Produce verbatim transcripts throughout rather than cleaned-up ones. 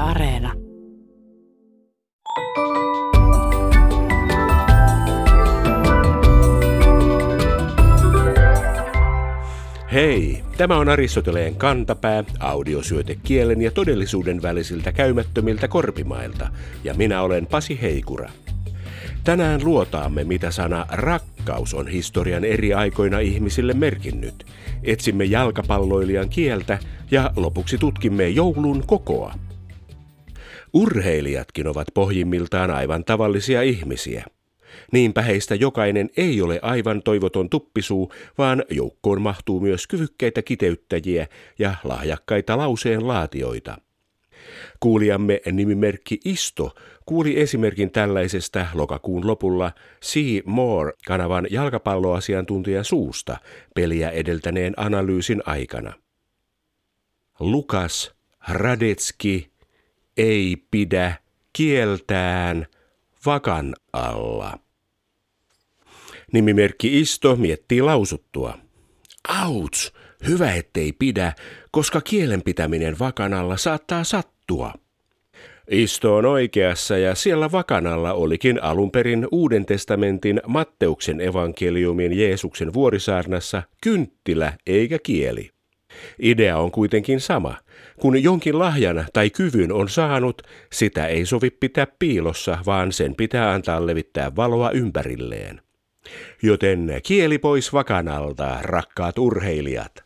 Areena. Hei, tämä on Aristoteleen kantapää, audiosyöte kielen ja todellisuuden välisiltä käymättömiltä korpimailta, ja minä olen Pasi Heikura. Tänään luotaamme, mitä sana rakkaus on historian eri aikoina ihmisille merkinnyt. Etsimme jalkapalloilijan kieltä ja lopuksi tutkimme joulun kokoa. Urheilijatkin ovat pohjimmiltaan aivan tavallisia ihmisiä. Niinpä heistä jokainen ei ole aivan toivoton tuppisuu, vaan joukkoon mahtuu myös kyvykkäitä kiteyttäjiä ja lahjakkaita lauseen laatioita. Kuulijamme nimimerkki Isto kuuli esimerkin tällaisesta lokakuun lopulla See More-kanavan jalkapalloasiantuntijan suusta peliä edeltäneen analyysin aikana. Lukas Hradecki ei pidä kieltään vakan alla. Nimimerkki Isto miettii lausuttua. Auts, hyvä ettei pidä, koska kielen pitäminen vakan alla saattaa sattua. Isto on oikeassa ja siellä vakan alla olikin alun perin Uuden testamentin Matteuksen evankeliumin Jeesuksen vuorisaarnassa kynttilä eikä kieli. Idea on kuitenkin sama. Kun jonkin lahjan tai kyvyn on saanut, sitä ei sovi pitää piilossa, vaan sen pitää antaa levittää valoa ympärilleen. Joten kieli pois vakan alta, rakkaat urheilijat.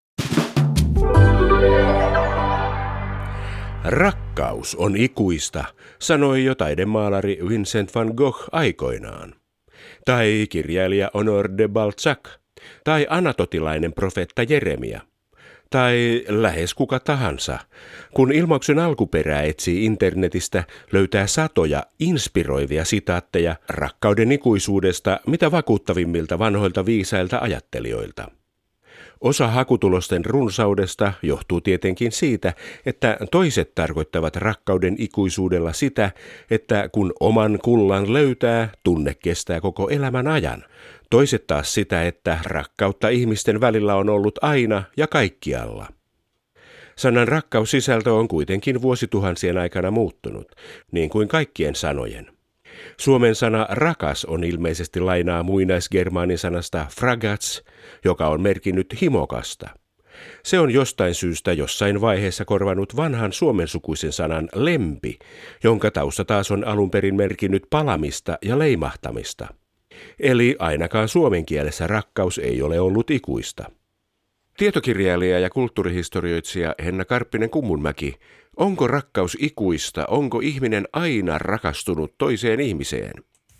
Rakkaus on ikuista, sanoi jo taidemaalari Vincent van Gogh aikoinaan. Tai kirjailija Honoré de Balzac, tai anatotilainen profeetta Jeremia. Tai lähes kuka tahansa. Kun ilmauksen alkuperää etsii internetistä, löytää satoja inspiroivia sitaatteja rakkauden ikuisuudesta mitä vakuuttavimmilta vanhoilta viisailta ajattelijoilta. Osa hakutulosten runsaudesta johtuu tietenkin siitä, että toiset tarkoittavat rakkauden ikuisuudella sitä, että kun oman kullan löytää, tunne kestää koko elämän ajan. Toiset taas sitä, että rakkautta ihmisten välillä on ollut aina ja kaikkialla. Sanan rakkaussisältö on kuitenkin vuosituhansien aikana muuttunut, niin kuin kaikkien sanojen. Suomen sana rakas on ilmeisesti lainaa muinaisgermaanin sanasta fragats, joka on merkinnyt himokasta. Se on jostain syystä jossain vaiheessa korvanut vanhan suomensukuisen sanan lempi, jonka tausta taas on alun perin merkinnyt palamista ja leimahtamista. Eli ainakaan suomen kielessä rakkaus ei ole ollut ikuista. Tietokirjailija ja kulttuurihistorioitsija Henna Karppinen-Kummunmäki, onko rakkaus ikuista? Onko ihminen aina rakastunut toiseen ihmiseen?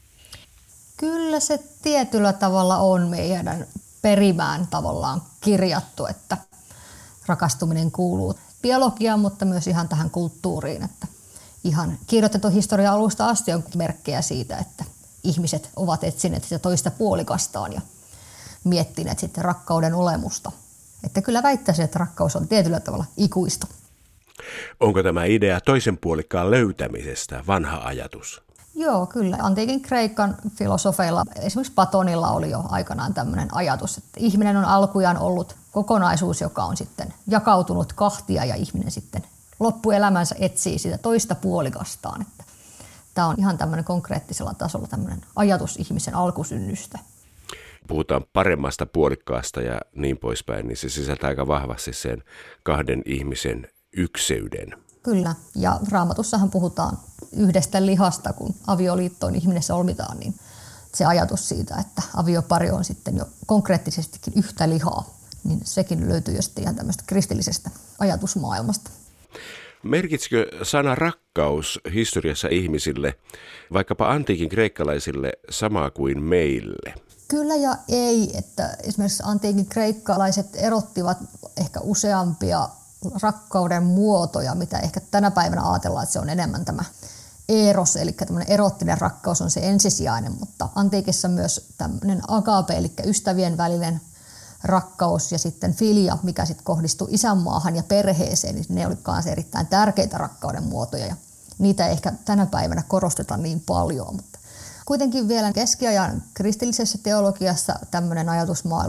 Kyllä se tietyllä tavalla on meidän perimään tavallaan kirjattu, että rakastuminen kuuluu biologiaan, mutta myös ihan tähän kulttuuriin. Että ihan kirjoitetun historian alusta asti on merkkejä siitä, että ihmiset ovat etsineet sitä toista puolikastaan ja miettineet sitten rakkauden olemusta. Että kyllä väittäisin, että rakkaus on tietyllä tavalla ikuista. Onko tämä idea toisen puolikkaan löytämisestä vanha ajatus? Joo, kyllä. Antiikin Kreikan filosofeilla, esimerkiksi Platonilla oli jo aikanaan tämmöinen ajatus, että ihminen on alkujaan ollut kokonaisuus, joka on sitten jakautunut kahtia ja ihminen sitten loppuelämänsä etsii sitä toista puolikastaan. Että tämä on ihan tämmöinen konkreettisella tasolla tämmöinen ajatus ihmisen alkusynnystä. Puhutaan paremmasta puolikkaasta ja niin poispäin, niin se sisältää aika vahvasti sen kahden ihmisen ykseyden. Kyllä, ja Raamatussahan puhutaan yhdestä lihasta, kun avioliittoon ihminen solmitaan, niin se ajatus siitä, että aviopari on sitten jo konkreettisestikin yhtä lihaa, niin sekin löytyy jo sitten ihan tämmöistä kristillisestä ajatusmaailmasta. Merkitsikö sana rakkaus historiassa ihmisille, vaikkapa antiikin kreikkalaisille, samaa kuin meille? Kyllä ja ei, että esimerkiksi antiikin kreikkalaiset erottivat ehkä useampia rakkauden muotoja, mitä ehkä tänä päivänä ajatellaan, että se on enemmän tämä eros, eli tämmöinen erottinen rakkaus on se ensisijainen, mutta antiikissa myös tämmöinen agape, eli ystävien välinen rakkaus ja sitten filia, mikä sitten kohdistuu isänmaahan ja perheeseen, niin ne oli myös erittäin tärkeitä rakkauden muotoja ja niitä ei ehkä tänä päivänä korosteta niin paljon, mutta kuitenkin vielä keskiajan kristillisessä teologiassa tämmöinen ajatusmaailma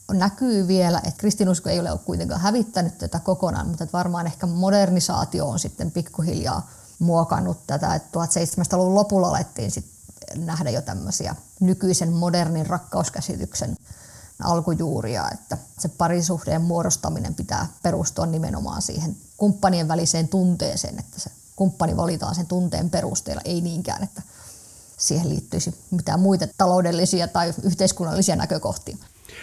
näkyy vielä, että kristinusko ei ole kuitenkaan hävittänyt tätä kokonaan, mutta että varmaan ehkä modernisaatio on sitten pikkuhiljaa muokannut tätä, että tuhatseitsemänsataaluvun lopulla alettiin sitten nähdä jo tämmöisiä nykyisen modernin rakkauskäsityksen alkujuuria, että se parisuhteen muodostaminen pitää perustua nimenomaan siihen kumppanien väliseen tunteeseen, että se kumppani valitaan sen tunteen perusteella, ei niinkään, että siihen liittyisi mitään muita taloudellisia tai yhteiskunnallisia näkökohtia.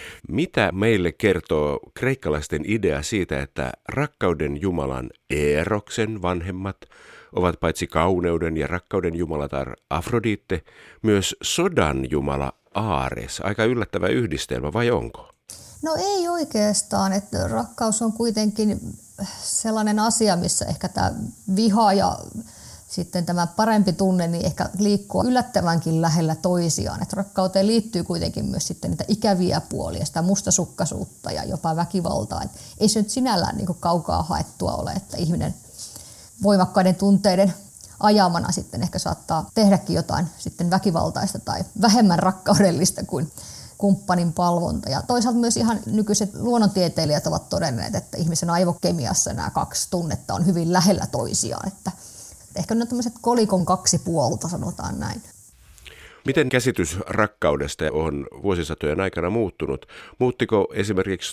Mitä meille kertoo kreikkalaisten idea siitä, että rakkauden jumalan Eeroksen vanhemmat ovat paitsi kauneuden ja rakkauden jumalatar Afrodite, myös sodan jumala Ares? Aika yllättävä yhdistelmä, vai onko? No ei oikeastaan, että rakkaus on kuitenkin sellainen asia, missä ehkä tämä viha ja sitten tämä parempi tunne niin ehkä liikkuu yllättävänkin lähellä toisiaan. Että rakkauteen liittyy kuitenkin myös sitten niitä ikäviä puolia, sitä mustasukkaisuutta ja jopa väkivaltaa. Että ei se nyt sinällään niin kuin kaukaa haettua ole, että ihminen voimakkaiden tunteiden ajamana sitten ehkä saattaa tehdäkin jotain sitten väkivaltaista tai vähemmän rakkaudellista kuin kumppanin palvonta. Ja toisaalta myös ihan nykyiset luonnontieteilijät ovat todenneet, että ihmisen aivokemiassa nämä kaksi tunnetta on hyvin lähellä toisiaan. Että ehkä ne on tämmöiset kolikon kaksi puolta, sanotaan näin. Miten käsitys rakkaudesta on vuosisatojen aikana muuttunut? Muuttiko esimerkiksi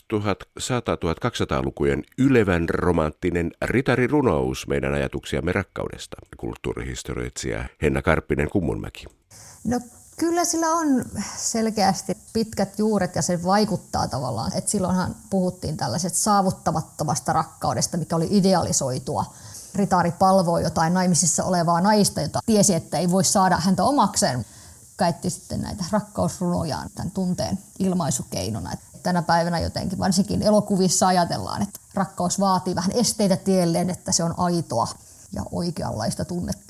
tuhatsata-tuhatkaksisataalukujen ylevän romanttinen ritarirunous meidän ajatuksiamme rakkaudesta? Kulttuurihistorioitsija Henna Karppinen-Kummunmäki. No kyllä sillä on selkeästi pitkät juuret ja se vaikuttaa tavallaan. Et silloinhan puhuttiin tällaiset saavuttamattomasta rakkaudesta, mikä oli idealisoitua. Ritari palvoi jotain naimisissa olevaa naista, jota tiesi, että ei voi saada häntä omakseen. Käytti sitten näitä rakkausrunojaan tämän tunteen ilmaisukeinona. Tänä päivänä jotenkin varsinkin elokuvissa ajatellaan, että rakkaus vaatii vähän esteitä tielleen, että se on aitoa ja oikeanlaista tunnetta.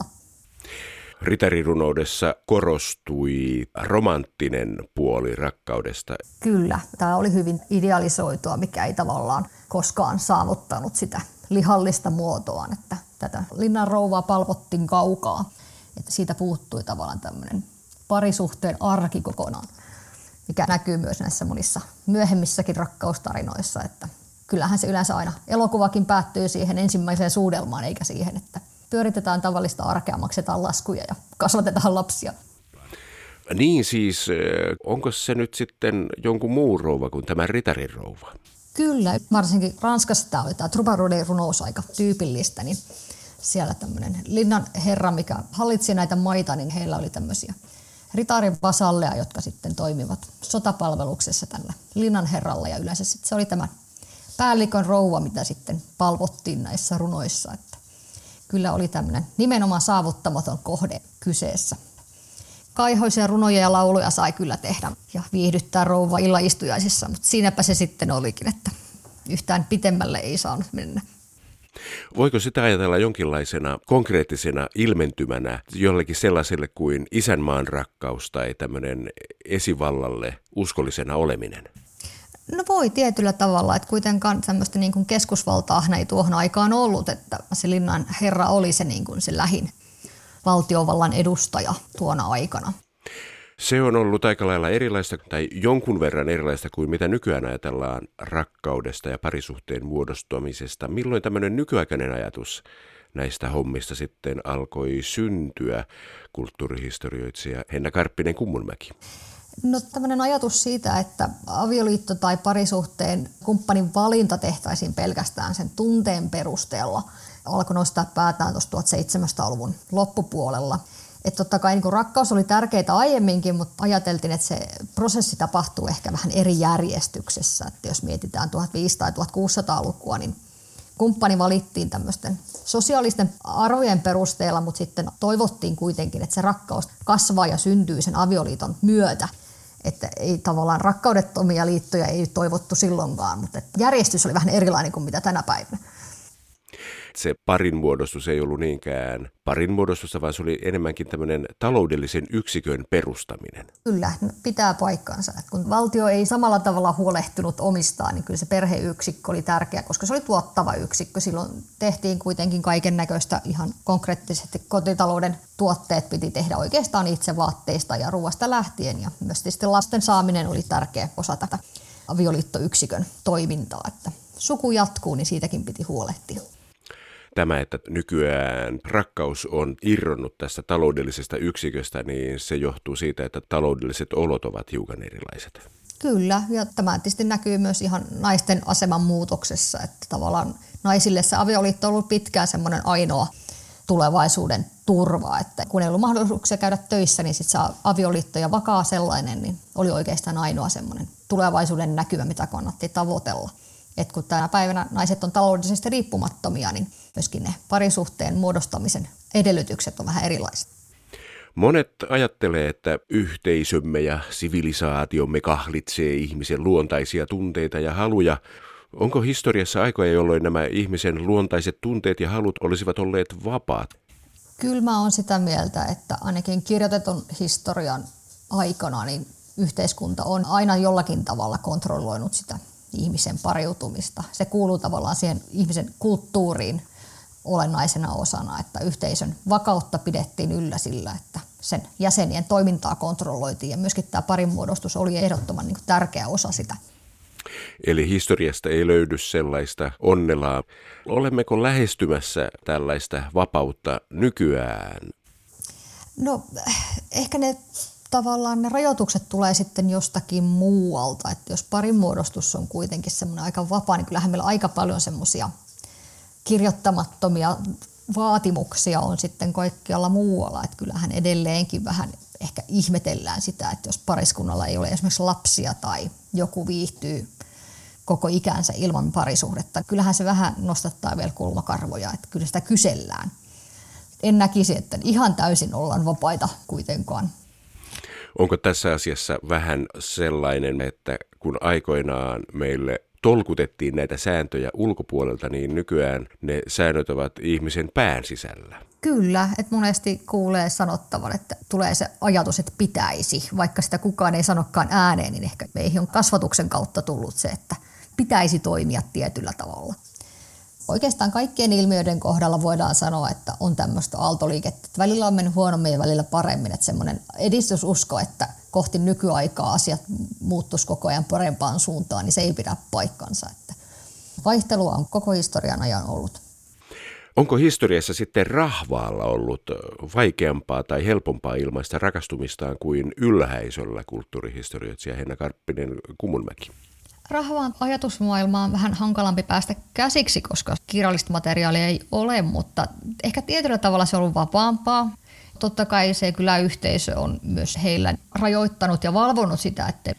Ritarirunoudessa korostui romanttinen puoli rakkaudesta. Kyllä, tämä oli hyvin idealisoitua, mikä ei tavallaan koskaan saavuttanut sitä lihallista muotoaan, että tätä linnan rouvaa palvottiin kaukaa, että siitä puuttui tavallaan tämmöinen parisuhteen arki kokonaan, mikä näkyy myös näissä monissa myöhemmissäkin rakkaustarinoissa, että kyllähän se yleensä aina elokuvakin päättyy siihen ensimmäiseen suudelmaan, eikä siihen, että pyöritetään tavallista arkea, maksetaan laskuja ja kasvatetaan lapsia. Niin siis, onko se nyt sitten jonkun muu rouva kuin tämä ritarin rouva? Kyllä, varsinkin Ranskassa tämä oli tämä troubadour-runous aika tyypillistä, niin siellä tämmöinen linnan herra, mikä hallitsi näitä maita, niin heillä oli tämmöisiä ritarin vasalleja, jotka sitten toimivat sotapalveluksessa tällä linnan herralla ja yleensä sitten se oli tämä päällikön rouva, mitä sitten palvottiin näissä runoissa, että kyllä oli tämmöinen nimenomaan saavuttamaton kohde kyseessä. Kaihoisia runoja ja lauluja sai kyllä tehdä ja viihdyttää rouva illaistujaisissa, mutta siinäpä se sitten olikin, että yhtään pitemmälle ei saanut mennä. Voiko sitä ajatella jonkinlaisena konkreettisena ilmentymänä jollekin sellaiselle kuin isänmaan rakkaus tai tämmöinen esivallalle uskollisena oleminen? No voi tietyllä tavalla, että kuitenkaan tämmöistä niin kuin keskusvaltaa ei tuohon aikaan ollut, että se linnan herra oli se, niin kuin se lähin valtiovallan edustaja tuona aikana. Se on ollut aika lailla erilaista tai jonkun verran erilaista kuin mitä nykyään ajatellaan rakkaudesta ja parisuhteen muodostumisesta. Milloin tämmöinen nykyaikainen ajatus näistä hommista sitten alkoi syntyä, kulttuurihistorioitsija Henna Karppinen-Kummunmäki? No tämmöinen ajatus siitä, että avioliitto tai parisuhteen kumppanin valinta tehtäisiin pelkästään sen tunteen perusteella, alkoi nostaa päätään tuossa tuhatseitsemänsataaluvun loppupuolella. Että totta kai niin rakkaus oli tärkeää aiemminkin, mutta ajateltiin, että se prosessi tapahtuu ehkä vähän eri järjestyksessä. Että jos mietitään tuhatviisisataa- tai tuhatkuusisataalukua, niin kumppani valittiin tämmöisten sosiaalisten arvojen perusteella, mutta sitten toivottiin kuitenkin, että se rakkaus kasvaa ja syntyy sen avioliiton myötä. Että ei tavallaan rakkaudettomia liittoja ei toivottu silloinkaan, mutta järjestys oli vähän erilainen kuin mitä tänä päivänä. Se parin muodostus ei ollut niinkään parin muodostusta, vaan se oli enemmänkin tämmöinen taloudellisen yksikön perustaminen. Kyllä, pitää paikkansa. Että kun valtio ei samalla tavalla huolehtunut omistaan, niin kyllä se perheyksikkö oli tärkeä, koska se oli tuottava yksikkö. Silloin tehtiin kuitenkin kaiken näköistä ihan konkreettisesti kotitalouden tuotteet piti tehdä oikeastaan itse vaatteista ja ruoasta lähtien. Ja myös sitten lasten saaminen oli tärkeä osa tätä avioliittoyksikön toimintaa, että suku jatkuu, niin siitäkin piti huolehtia. Tämä, että nykyään rakkaus on irronnut tästä taloudellisesta yksiköstä, niin se johtuu siitä, että taloudelliset olot ovat hiukan erilaiset. Kyllä, ja tämä tietysti näkyy myös ihan naisten aseman muutoksessa, että tavallaan naisille se avioliitto on ollut pitkään semmoinen ainoa tulevaisuuden turva, että kun ei ollut mahdollisuuksia käydä töissä, niin sitten se avioliitto ja vakaa sellainen, niin oli oikeastaan ainoa semmoinen tulevaisuuden näkymä, mitä kannatti tavoitella. Et kun tänä päivänä naiset on taloudellisesti riippumattomia, niin myöskin ne parisuhteen muodostamisen edellytykset on vähän erilaiset. Monet ajattelee, että yhteisömme ja sivilisaatiomme kahlitsee ihmisen luontaisia tunteita ja haluja. Onko historiassa aikoja, jolloin nämä ihmisen luontaiset tunteet ja halut olisivat olleet vapaat? Kyllä mä oon sitä mieltä, että ainakin kirjoitetun historian aikana niin yhteiskunta on aina jollakin tavalla kontrolloinut sitä ihmisen pariutumista. Se kuuluu tavallaan siihen ihmisen kulttuuriin olennaisena osana, että yhteisön vakautta pidettiin yllä sillä, että sen jäsenien toimintaa kontrolloitiin ja myöskin tämä parinmuodostus oli ehdottoman niin kuin tärkeä osa sitä. Eli historiasta ei löydy sellaista onnelaa. Olemmeko lähestymässä tällaista vapautta nykyään? No ehkä ne tavallaan ne rajoitukset tulee sitten jostakin muualta, että jos parinmuodostus on kuitenkin semmoinen aika vapaa, niin kyllähän meillä aika paljon semmoisia kirjoittamattomia vaatimuksia on sitten kaikkialla muualla, että kyllähän edelleenkin vähän ehkä ihmetellään sitä, että jos pariskunnalla ei ole esimerkiksi lapsia tai joku viihtyy koko ikänsä ilman parisuhdetta, kyllähän se vähän nostattaa vielä kulmakarvoja, että kyllä sitä kysellään. En näkisi, että ihan täysin ollaan vapaita kuitenkaan. Onko tässä asiassa vähän sellainen, että kun aikoinaan meille tolkutettiin näitä sääntöjä ulkopuolelta, niin nykyään ne säännöt ovat ihmisen pään sisällä? Kyllä, että monesti kuulee sanottavan, että tulee se ajatus, että pitäisi, vaikka sitä kukaan ei sanokaan ääneen, niin ehkä meihin on kasvatuksen kautta tullut se, että pitäisi toimia tietyllä tavalla. Oikeastaan kaikkien ilmiöiden kohdalla voidaan sanoa, että on tämmöistä aaltoliikettä. Välillä on mennyt huonommin ja välillä paremmin. Että semmoinen edistysusko, että kohti nykyaikaa asiat muuttuisi koko ajan parempaan suuntaan, niin se ei pidä paikkansa. Että vaihtelua on koko historian ajan ollut. Onko historiassa sitten rahvaalla ollut vaikeampaa tai helpompaa ilmaista rakastumistaan kuin ylhäisöllä, kulttuurihistorioitsija Henna Karppinen-Kumunmäki? Rahvaan ajatusmaailma on vähän hankalampi päästä käsiksi, koska kirjallista materiaalia ei ole, mutta ehkä tietyllä tavalla se on ollut vapaampaa. Totta kai se kyläyhteisö on myös heillä rajoittanut ja valvonut sitä, että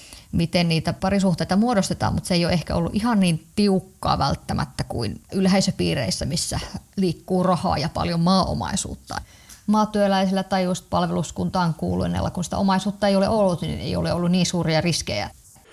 miten niitä parisuhteita muodostetaan, mutta se ei ole ehkä ollut ihan niin tiukkaa välttämättä kuin yleisöpiireissä, missä liikkuu rahaa ja paljon maaomaisuutta. Maatyöläisillä tai just palveluskuntaan kuuluneilla, kun sitä omaisuutta ei ole ollut, niin ei ole ollut niin suuria riskejä.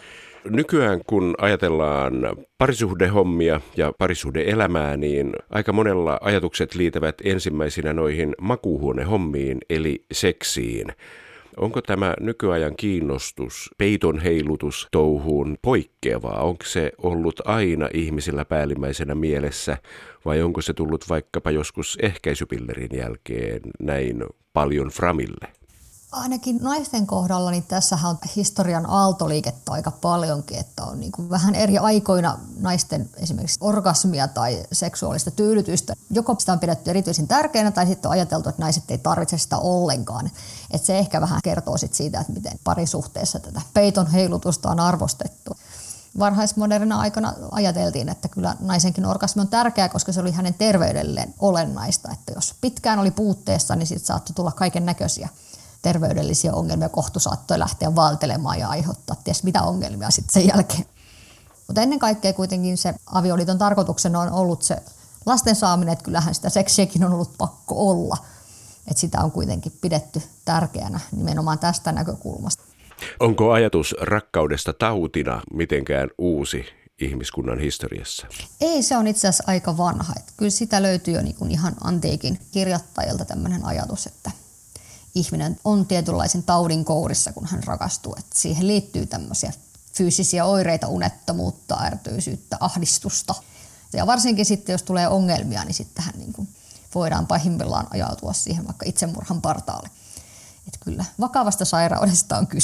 Nykyään kun ajatellaan parisuhdehommia ja parisuhdeelämää, niin aika monella ajatukset liitävät ensimmäisenä noihin makuuhuonehommiin eli seksiin. Onko tämä nykyajan kiinnostus peiton heilutus touhuun poikkeavaa? Onko se ollut aina ihmisillä päällimmäisenä mielessä vai onko se tullut vaikkapa joskus ehkäisypillerin jälkeen näin paljon framille? Ainakin naisten kohdalla niin tässähän on historian aaltoliikettä aika paljonkin, että on niin kuin vähän eri aikoina naisten esimerkiksi orgasmia tai seksuaalista tyydytystä. Joko sitä on pidetty erityisen tärkeänä tai sitten on ajateltu, että naiset ei tarvitse sitä ollenkaan. Että se ehkä vähän kertoo sit siitä, että miten parisuhteessa tätä peiton heilutusta on arvostettu. Varhaismodernina aikana ajateltiin, että kyllä naisenkin orgasmi on tärkeä, koska se oli hänen terveydelleen olennaista. Että jos pitkään oli puutteessa, niin sitten saattoi tulla kaiken näköisiä terveydellisiä ongelmia, kohtu saattoi lähteä valtelemaan ja aiheuttaa ties mitä ongelmia sitten sen jälkeen. Mutta ennen kaikkea kuitenkin se avioliiton tarkoituksena on ollut se lasten saaminen, että kyllähän sitä seksiäkin on ollut pakko olla. Että sitä on kuitenkin pidetty tärkeänä nimenomaan tästä näkökulmasta. Onko ajatus rakkaudesta tautina mitenkään uusi ihmiskunnan historiassa? Ei, se on itse asiassa aika vanha. Että kyllä sitä löytyy jo niin kuin ihan antiikin kirjoittajilta tämmöinen ajatus, että ihminen on tietynlaisen taudin kourissa, kun hän rakastuu. Että siihen liittyy tämmöisiä fyysisiä oireita, unettomuutta, ärtyisyyttä, ahdistusta. Ja varsinkin sitten, jos tulee ongelmia, niin sittenhän niin kuin voidaan pahimmillaan ajautua siihen vaikka itsemurhan partaalle. Että kyllä vakavasta sairaudesta on kyse.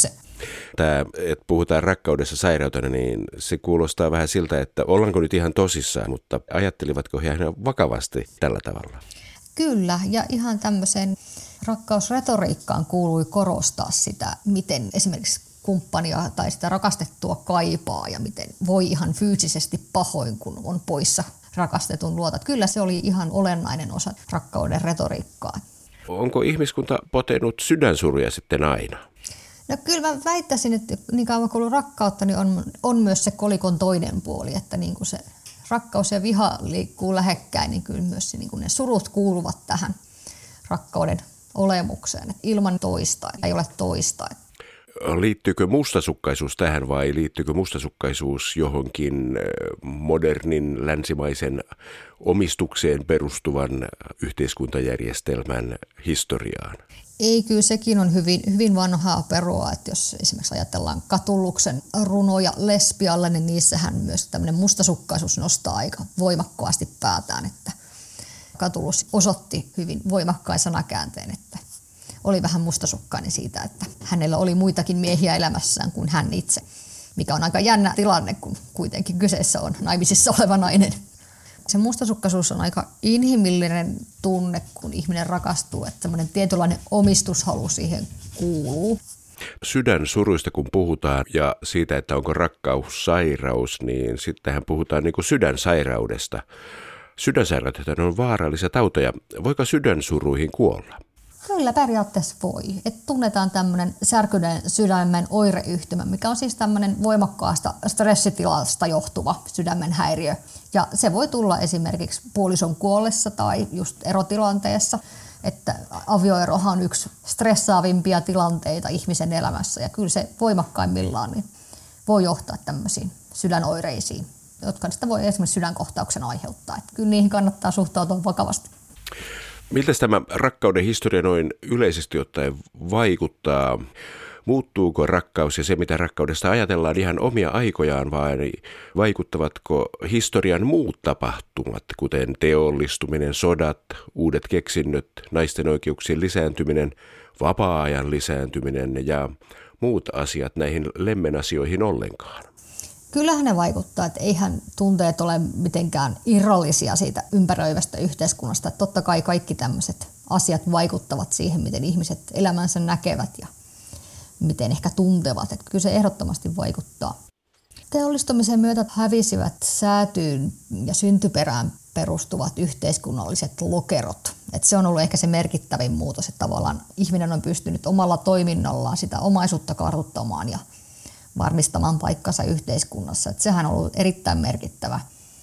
Tämä, että puhutaan rakkaudessa sairautena, niin se kuulostaa vähän siltä, että ollaanko nyt ihan tosissaan, mutta ajattelivatko he ihan vakavasti tällä tavalla? Kyllä, ja ihan tämmöiseen rakkausretoriikkaan kuului korostaa sitä, miten esimerkiksi kumppania tai sitä rakastettua kaipaa ja miten voi ihan fyysisesti pahoin, kun on poissa rakastetun luota. Kyllä se oli ihan olennainen osa rakkauden retoriikkaa. Onko ihmiskunta potenut sydänsuruja sitten aina? No kyllä mä väittäisin, että niin kauan kuin on rakkautta, niin on, on myös se kolikon toinen puoli, että niin kuin se rakkaus ja viha liikkuu lähekkäin, niin kyllä myös se, niin kuin ne surut kuuluvat tähän rakkauden olemukseen. Että ilman toista ei ole toista. Liittyykö mustasukkaisuus tähän vai liittyykö mustasukkaisuus johonkin modernin länsimaisen omistukseen perustuvan yhteiskuntajärjestelmän historiaan? Ei, kyllä sekin on hyvin, hyvin vanhaa perua, että jos esimerkiksi ajatellaan Catulluksen runoja Lesbialle, niin niissähän myös tämmöinen mustasukkaisuus nostaa aika voimakkaasti päätään, että Catullus osoitti hyvin voimakkain sanakäänteen, että oli vähän mustasukkainen siitä, että hänellä oli muitakin miehiä elämässään kuin hän itse, mikä on aika jännä tilanne, kun kuitenkin kyseessä on naimisissa oleva nainen. Se mustasukkaisuus on aika inhimillinen tunne, kun ihminen rakastuu, että semmoinen tietynlainen omistushalu siihen kuuluu. Sydänsuruista kun puhutaan ja siitä, että onko rakkaus sairaus, niin sittenhän puhutaan niin kuin sydänsairaudesta. Sydänsairaudet on vaarallisia tauteja. Voiko sydänsuruihin kuolla? Kyllä periaatteessa voi. Et tunnetaan tämmöinen särkyneen sydämen oireyhtymä, mikä on siis tämmöinen voimakkaasta stressitilasta johtuva sydämen häiriö. Ja se voi tulla esimerkiksi puolison kuollessa tai just erotilanteessa, että avioerohan on yksi stressaavimpia tilanteita ihmisen elämässä. Ja kyllä se voimakkaimmillaan niin voi johtaa tämmöisiin sydänoireisiin, jotka sitä voi esimerkiksi sydänkohtauksen aiheuttaa. Että kyllä niihin kannattaa suhtautua vakavasti. Miltä tämä rakkauden historia noin yleisesti ottaen vaikuttaa? Muuttuuko rakkaus ja se, mitä rakkaudesta ajatellaan, ihan omia aikojaan, vai vaikuttavatko historian muut tapahtumat, kuten teollistuminen, sodat, uudet keksinnöt, naisten oikeuksien lisääntyminen, vapaa-ajan lisääntyminen ja muut asiat näihin lemmenasioihin ollenkaan? Kyllähän ne vaikuttaa, että eihän tunteet ole mitenkään irrallisia siitä ympäröivästä yhteiskunnasta. Että totta kai kaikki tämmöiset asiat vaikuttavat siihen, miten ihmiset elämänsä näkevät ja miten ehkä tuntevat. Että kyllä se ehdottomasti vaikuttaa. Teollistumisen myötä hävisivät säätyyn ja syntyperään perustuvat yhteiskunnalliset lokerot. Että se on ollut ehkä se merkittävin muutos, että tavallaan ihminen on pystynyt omalla toiminnallaan sitä omaisuutta kartuttamaan ja varmistamaan paikkansa yhteiskunnassa. Että sehän on ollut erittäin merkittävä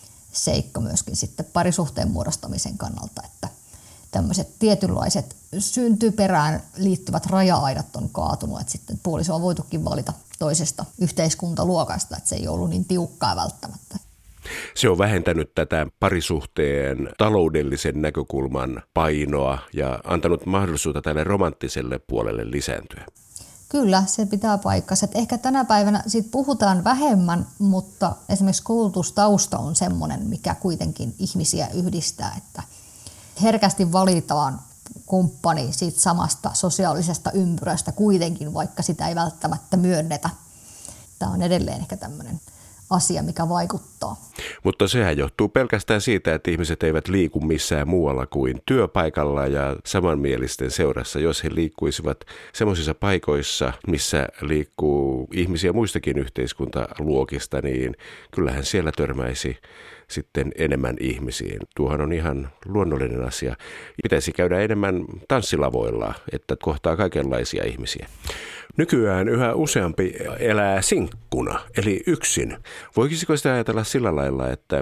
seikka myöskin sitten parisuhteen muodostamisen kannalta, että tämmöiset tietynlaiset syntyperään liittyvät raja-aidat on kaatunut, että sitten puoliso on voitukin valita toisesta yhteiskuntaluokasta, että se ei ollut niin tiukkaa välttämättä. Se on vähentänyt tätä parisuhteen taloudellisen näkökulman painoa ja antanut mahdollisuutta tälle romanttiselle puolelle lisääntyä. Kyllä, se pitää paikkansa. Että ehkä tänä päivänä siitä puhutaan vähemmän, mutta esimerkiksi koulutustausta on semmoinen, mikä kuitenkin ihmisiä yhdistää, että herkästi valitaan kumppani siitä samasta sosiaalisesta ympyrästä kuitenkin, vaikka sitä ei välttämättä myönnetä. Tämä on edelleen ehkä tämmöinen asia, mikä vaikuttaa. Mutta sehän johtuu pelkästään siitä, että ihmiset eivät liiku missään muualla kuin työpaikalla ja samanmielisten seurassa. Jos he liikkuisivat semmoisissa paikoissa, missä liikkuu ihmisiä muistakin yhteiskuntaluokista, niin kyllähän siellä törmäisi sitten enemmän ihmisiin. Tuohan on ihan luonnollinen asia. Pitäisi käydä enemmän tanssilavoilla, että kohtaa kaikenlaisia ihmisiä. Nykyään yhä useampi elää sinkkuna, eli yksin. Voisiko sitä ajatella sillä lailla, että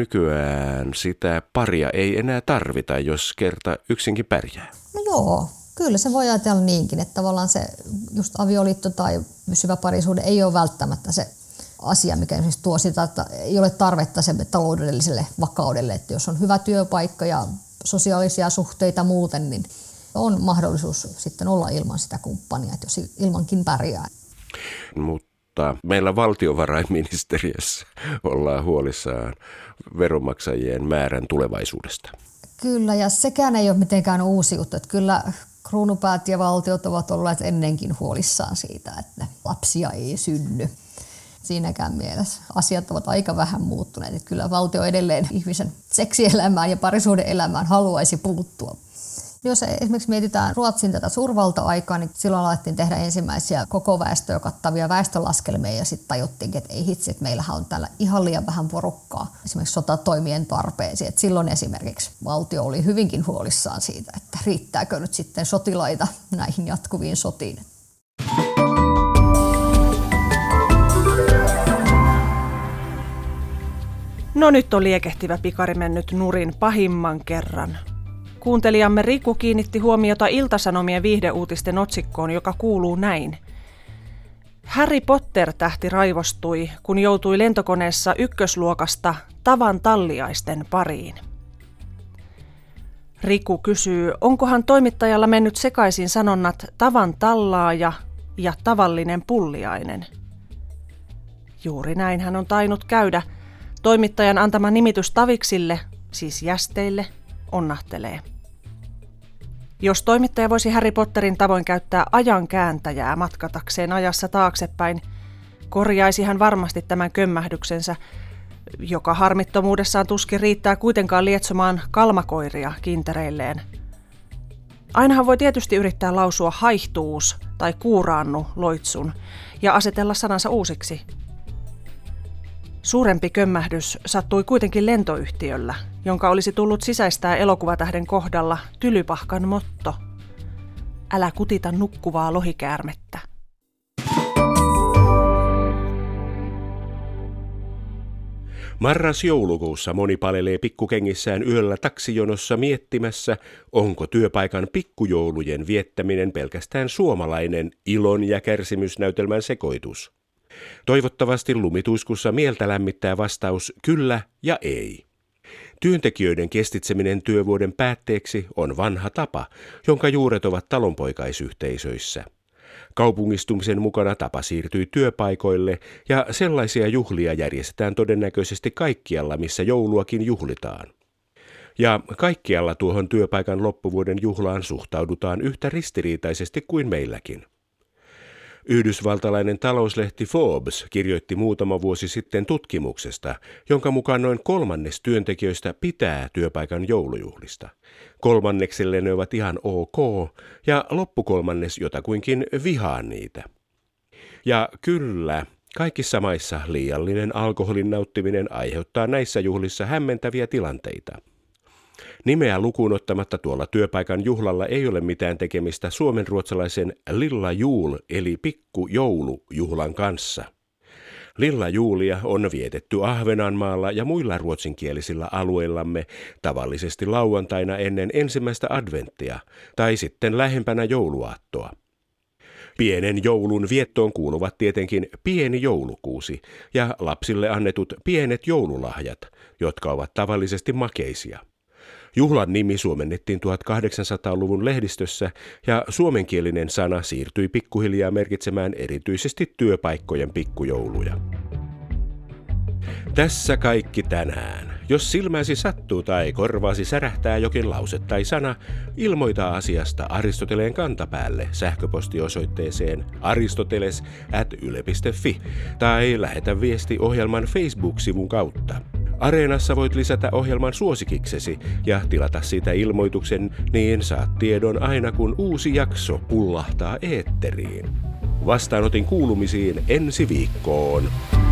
nykyään sitä paria ei enää tarvita, jos kerta yksinkin pärjää? No joo, kyllä se voi ajatella niinkin, että tavallaan se just avioliitto tai pysyvä parisuhde ei ole välttämättä se asia, mikä esimerkiksi tuo sitä, että ei ole tarvetta sen taloudelliselle vakaudelle, että jos on hyvä työpaikka ja sosiaalisia suhteita muuten, niin on mahdollisuus sitten olla ilman sitä kumppania, että jos ilmankin pärjää. Mutta meillä valtiovarainministeriössä ollaan huolissaan veronmaksajien määrän tulevaisuudesta. Kyllä, ja sekään ei ole mitenkään uusi juttu. Että kyllä kruunupäät ja valtiot ovat olleet ennenkin huolissaan siitä, että lapsia ei synny. Siinäkään mielessä asiat ovat aika vähän muuttuneet. Että kyllä valtio edelleen ihmisen seksielämään ja parisuhde-elämään haluaisi puuttua. Jos esimerkiksi mietitään Ruotsin tätä suurvalta-aikaa, niin silloin alettiin tehdä ensimmäisiä koko väestöä kattavia väestölaskelmia ja sitten tajuttiin, että ei hitsi, että meillähän on täällä ihan liian vähän porukkaa esimerkiksi sotatoimien tarpeisiin. Et silloin esimerkiksi valtio oli hyvinkin huolissaan siitä, että riittääkö nyt sitten sotilaita näihin jatkuviin sotiin. No nyt on liekehtivä pikari mennyt nurin pahimman kerran. Kuuntelijamme Riku kiinnitti huomiota Ilta-Sanomien viihdeuutisten otsikkoon, joka kuuluu näin. Harry Potter-tähti raivostui, kun joutui lentokoneessa ykkösluokasta tavan talliaisten pariin. Riku kysyy, onkohan toimittajalla mennyt sekaisin sanonnat tavan tallaaja ja tavallinen pulliainen. Juuri näin hän on tainnut käydä. Toimittajan antama nimitys taviksille, siis jästeille, onnahtelee. Jos toimittaja voisi Harry Potterin tavoin käyttää ajan kääntäjää matkatakseen ajassa taaksepäin, korjaisi hän varmasti tämän kömmähdyksensä, joka harmittomuudessaan tuskin riittää kuitenkaan lietsomaan kalmakoiria kintereilleen. Ainahan voi tietysti yrittää lausua haihtuus tai kuuraannu loitsun ja asetella sanansa uusiksi. Suurempi kömmähdys sattui kuitenkin lentoyhtiöllä, jonka olisi tullut sisäistää elokuvatähden kohdalla Tylypahkan motto. Älä kutita nukkuvaa lohikäärmettä. Marras-joulukuussa moni palelee pikkukengissään yöllä taksijonossa miettimässä, onko työpaikan pikkujoulujen viettäminen pelkästään suomalainen ilon ja kärsimysnäytelmän sekoitus. Toivottavasti lumituiskussa mieltä lämmittää vastaus kyllä ja ei. Työntekijöiden kestitseminen työvuoden päätteeksi on vanha tapa, jonka juuret ovat talonpoikaisyhteisöissä. Kaupungistumisen mukana tapa siirtyi työpaikoille ja sellaisia juhlia järjestetään todennäköisesti kaikkialla, missä jouluakin juhlitaan. Ja kaikkialla tuohon työpaikan loppuvuoden juhlaan suhtaudutaan yhtä ristiriitaisesti kuin meilläkin. Yhdysvaltalainen talouslehti Forbes kirjoitti muutama vuosi sitten tutkimuksesta, jonka mukaan noin kolmannes työntekijöistä pitää työpaikan joulujuhlista. Kolmannekselle ne ovat ihan ok ja loppukolmannes jotakuinkin vihaa niitä. Ja kyllä, kaikissa maissa liiallinen alkoholin nauttiminen aiheuttaa näissä juhlissa hämmentäviä tilanteita. Nimeä lukuun ottamatta tuolla työpaikan juhlalla ei ole mitään tekemistä suomenruotsalaisen Lilla Jul eli pikkujoulujuhlan kanssa. Lilla Julia on vietetty Ahvenanmaalla ja muilla ruotsinkielisillä alueillamme tavallisesti lauantaina ennen ensimmäistä adventtia tai sitten lähempänä jouluaattoa. Pienen joulun viettoon kuuluvat tietenkin pieni joulukuusi ja lapsille annetut pienet joululahjat, jotka ovat tavallisesti makeisia. Juhlan nimi suomennettiin tuhatkahdeksansataaluvun lehdistössä ja suomenkielinen sana siirtyi pikkuhiljaa merkitsemään erityisesti työpaikkojen pikkujouluja. Tässä kaikki tänään. Jos silmäsi sattuu tai korvaasi särähtää jokin lause tai sana, ilmoita asiasta Aristoteleen kantapäälle sähköpostiosoitteeseen aristoteles ät yle piste fi tai lähetä viesti ohjelman Facebook-sivun kautta. Areenassa voit lisätä ohjelman suosikiksesi ja tilata siitä ilmoituksen, niin saat tiedon aina kun uusi jakso pullahtaa eetteriin. Vastaanotin kuulumisiin ensi viikkoon.